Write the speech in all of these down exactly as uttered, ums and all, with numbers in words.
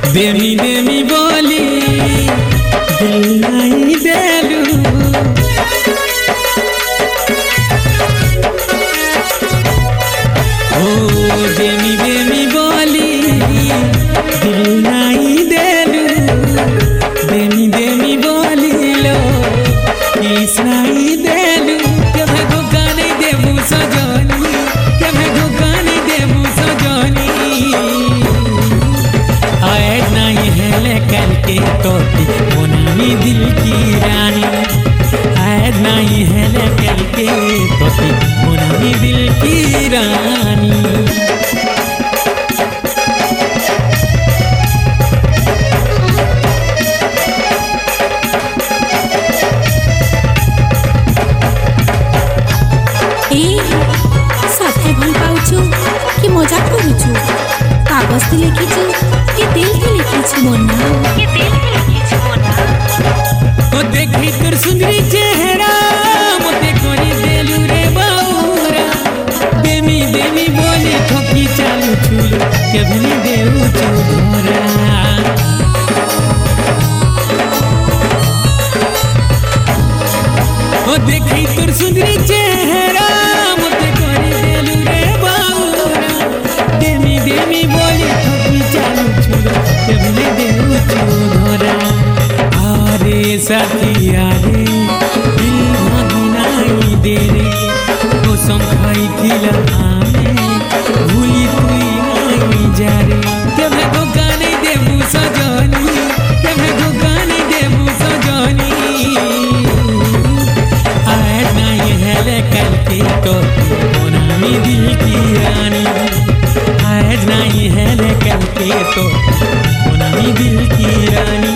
देमी देमी बोली दिल नहीं देलू ओ देमी देमी बोली दिल नहीं देलू देमी देमी बोली लो किस नहीं देलू के मैं धोखा नहीं देबू सजनी के मैं धोखा नहीं देबू सजनी कल के तोती मोनामी दिल की रानी ऐद नहीं है कल के तोती मोनामी दिल की रानी सत्य भल पाउछु कि मजाक करूछु कागज से लिखिछु कि दिल से लिखिछु मोना कि दिल से लिखिछु मोना ओ देखी तोर सुंदरी चेहरा मोते कोनी देलू रे बाऊरा देमी देमी बोली ठोकी चालू छुलू कभी नहीं देऊ चुधोरा ओ देखी तोर सुंदरी चेहरा मोते कोनी देलू रे बाऊरा देमी देमी बोली ठोकी चालू छुलू कभी नहीं देऊ चुधोरा आरे साथिया रे दिल भागी दे रे कसम खाई थिला आमे भूली तुई नहीं जा रे के मैं धोखा नहीं देबू सजनी के मैं धोखा नहीं देबू सजनी आए नहीं है कल के तो मोनामी दिल की रानी आए नहीं है कल के तो मोनामी दिल की रानी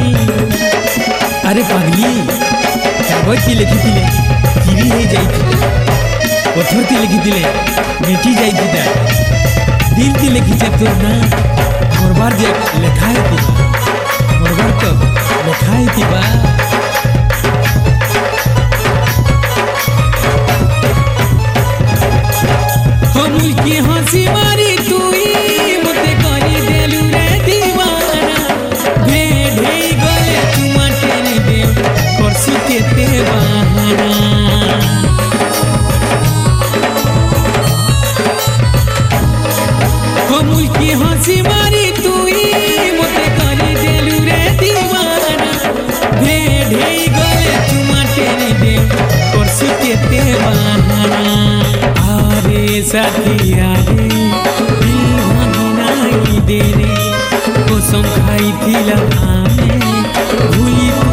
अरे पगली कागज लिखी थिले चिरी हो जाइए पथर की लिखी थिले मेटी जाइए दिल की लिखी तोर ना मोर बार जे लेखाए थी मोर बार तो लेखाए थी बा हम की हंसी मारी तुई मते करी देलू रे दीवाना भे भे गले चुमा टेने दे करसु केते बहाना हम की हंसी मारी तुई मते करी देलू रे दीवाना भे भे गले चुमा टेने दे करसु केते बहाना आरे साथिया रे दिल भागी नहीं दे रे कसम खाई थिला आमे भूली